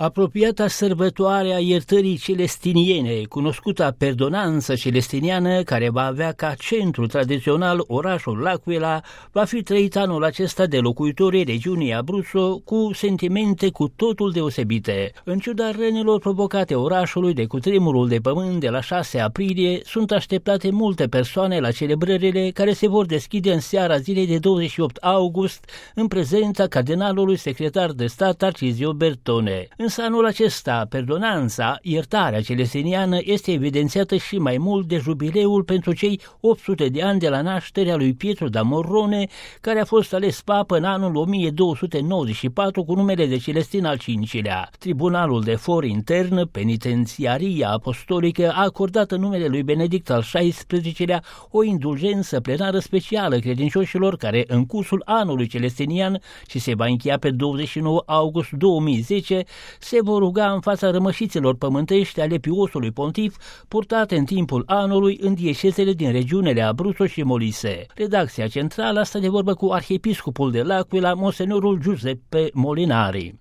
Apropiata sărbătoare a iertării celestiniene, cunoscuta Perdonanța celestiniană, care va avea ca centru tradițional orașul L'Aquila, va fi trăit anul acesta de locuitorii regiunii Abruzzo cu sentimente cu totul deosebite. În ciuda rănilor provocate orașului de cutremurul de pământ de la 6 aprilie, sunt așteptate multe persoane la celebrările care se vor deschide în seara zilei de 28 august în prezența cardinalului secretar de stat Tarcisio Bertone. Însă anul acesta, Perdonanța, iertarea celestiniană, este evidențiată și mai mult de jubileul pentru cei 800 de ani de la nașterea lui Pietro da Morrone, care a fost ales papă în anul 1294 cu numele de Celestin al V-lea. Tribunalul de for intern, penitențiaria apostolică, a acordat în numele lui Benedict al XVI-lea o indulgență plenară specială credincioșilor care, în cursul anului celestinian, și se va încheia pe 29 august 2010, se vor ruga în fața rămășițelor pământești ale piosului pontif purtate în timpul anului în diecezele din regiunile Abruzzo și Molise. Redacția centrală a stat de vorbă cu arhiepiscopul de L'Aquila, Monsenorul Giuseppe Molinari.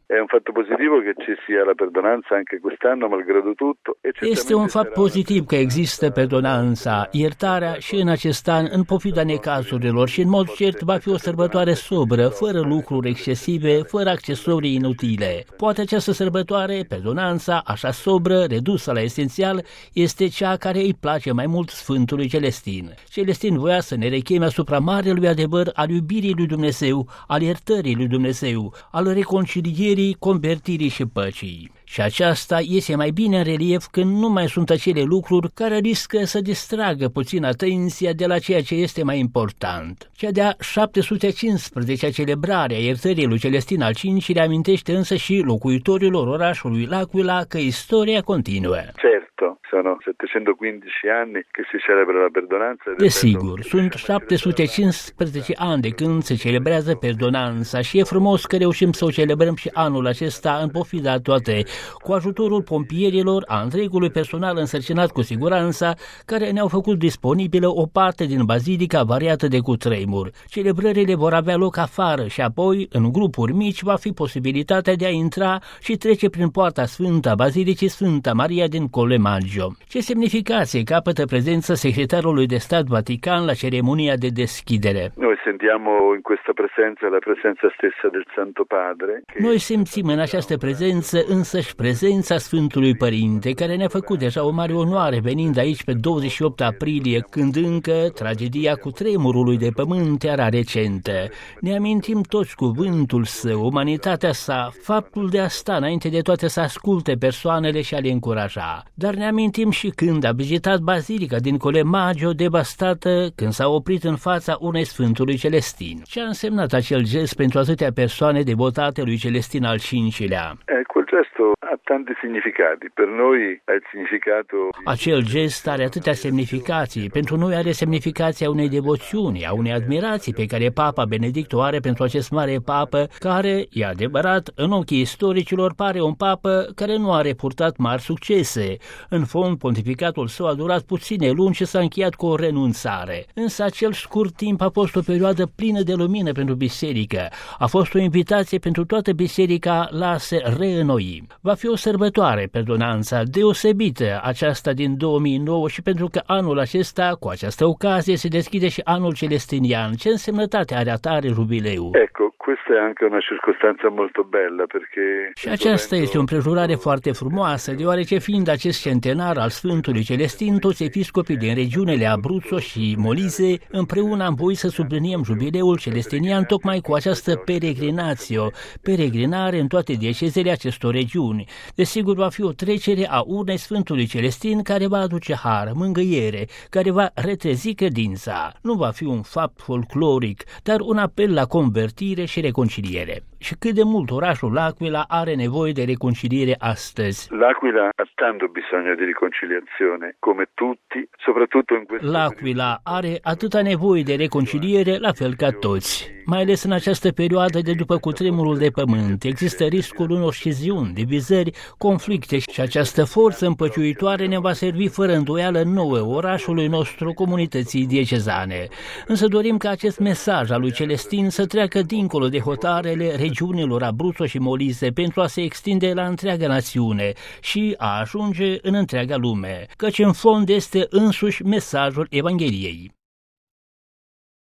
Este un fapt pozitiv că există perdonanța, iertarea și în acest an, în pofida necazurilor, și în mod cert va fi o sărbătoare sobră, fără lucruri excesive, fără accesorii inutile. Poate această sărbătoare, perdonanța, așa sobră, redusă la esențial, este cea care îi place mai mult Sfântului Celestin. Celestin voia să ne recheme asupra marelui adevăr al iubirii lui Dumnezeu, al iertării lui Dumnezeu, al reconcilierii, convertirii și păcii. Și aceasta iese mai bine în relief când nu mai sunt acele lucruri care riscă să distragă puțin atenția de la ceea ce este mai important. Cea de-a 715-a celebrare a iertării lui Celestin al V-lea amintește însă și locuitorilor orașului L'Aquila că istoria continuă. Sono 715 anni che si celebra la perdonanza. Desigur, sunt 715 ani de când se celebrează perdonanța și e frumos că reușim să o celebrăm și anul acesta în pofida toate, cu ajutorul pompierilor, a întregului personal însărcinat cu siguranța, care ne-au făcut disponibilă o parte din bazilica variată de cutremur. Celebrările vor avea loc afară și apoi, în grupuri mici, va fi posibilitatea de a intra și trece prin poarta sfântă a Bazilicii Sfânta Maria din Colle Maggio. Ce semnificație capătă prezența secretarului de stat Vatican la ceremonia de deschidere? Noi simțim în această prezență însăși prezența Sfântului Părinte, care ne-a făcut deja o mare onoare venind aici pe 28 aprilie, când încă tragedia cutremurului de pământ era recentă. Ne amintim toți cuvântul său, umanitatea sa, faptul de a sta înainte de toate să asculte persoanele și a le încuraja. Dar ne amintim și când a vizitat bazilica din Colle Maggio devastată, când s-a oprit în fața unei Sfântului Celestin. Ce a însemnat acel gest pentru atâtea persoane devotate lui Celestin al V-lea? Quel gesto ha tanti significati. Per noi ha il significato. Acel gest are atâtea semnificații. Pentru noi are semnificația unei devoțiuni, a unei admirații pe care Papa Benedict o are pentru acest mare papă, care, e adevărat, în ochii istoricilor pare un papă care nu a repurtat mari succese. În fond, pontificatul său a durat puține luni și s-a încheiat cu o renunțare. Însă acel scurt timp a fost o perioadă plină de lumină pentru biserică. A fost o invitație pentru toată biserica la a se reînnoi. Va fi o sărbătoare, perdonanța, deosebită aceasta din 2009 și pentru că anul acesta, cu această ocazie, se deschide și anul celestinian. Ce însemnătate are atare jubileu? Questa è anche una circostanza molto bella perché. Și aceasta este o împrejurare foarte frumoasă, deoarece fiind acest centenar al Sfântului Celestin, toți episcopii din regiunile Abruzzo și Molise împreună am voit să subliniem jubileul celestinian tocmai cu această peregrinare în toate diecezele acestor regiuni. Desigur, va fi o trecere a urnei Sfântului Celestin care va aduce har, mângâiere, care va retrezi credința. Nu va fi un fapt folcloric, dar un apel la convertire și reconciliere. Și cât de mult orașul L'Aquila are nevoie de reconciliere astăzi. L'Aquila ha tanto bisogno di riconciliazione, come tutti, soprattutto in questo. L'Aquila are atâta nevoie de reconciliere, la fel ca toți. Mai ales în această perioadă de după cutremurul de pământ, există riscul unor sciziuni, divizări, conflicte și această forță împăciuitoare ne va servi fără îndoială nouă orașului nostru, comunității diecezane. Însă dorim ca acest mesaj al lui Celestin să treacă dincolo dincolo de hotarele regiunilor Abruzzo și Molise, pentru a se extinde la întreaga națiune și a ajunge în întreaga lume, căci în fond este însuși mesajul Evangheliei.